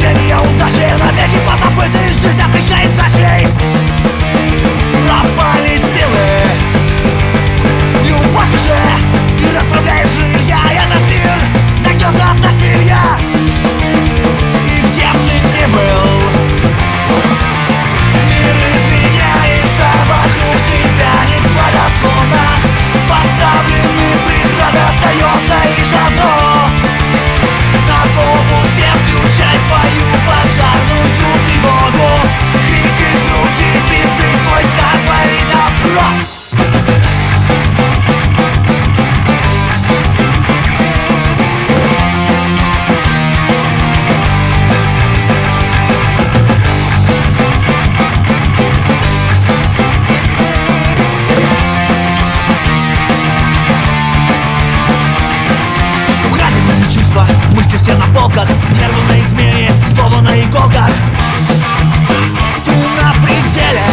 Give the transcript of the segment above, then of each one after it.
Везение удачи навеки позабыты. Жизнь отвечает сдачей. Пропали силы, любовь уже не расправляет крылья. Этот мир загнется от насилия. И где б ты ни был, мир изменяется вокруг тебя неблагосклонно. Поставлены преграды, остается лишь одно: на злобу всем включай свою пожарную тревогу. Крик из груди, призыв твой, сотвори добро. Украденные чувства, мысли все на полках, нервы на измене, слово на иголках. Ты на пределе.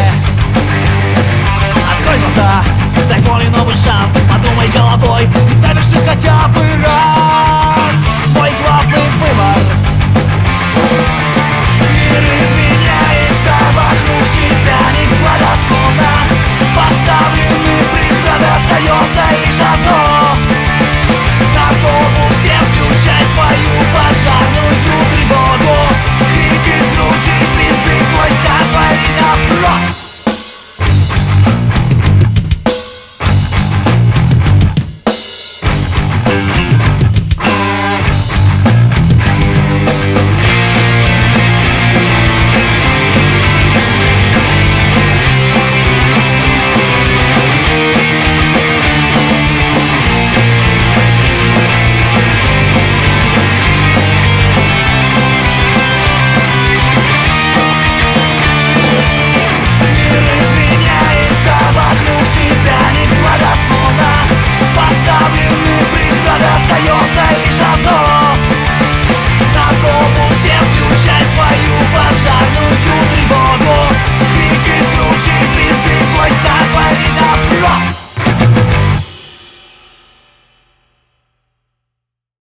Открой глаза, дай воле новый шанс. Подумай головой и соверши хотя бы раз.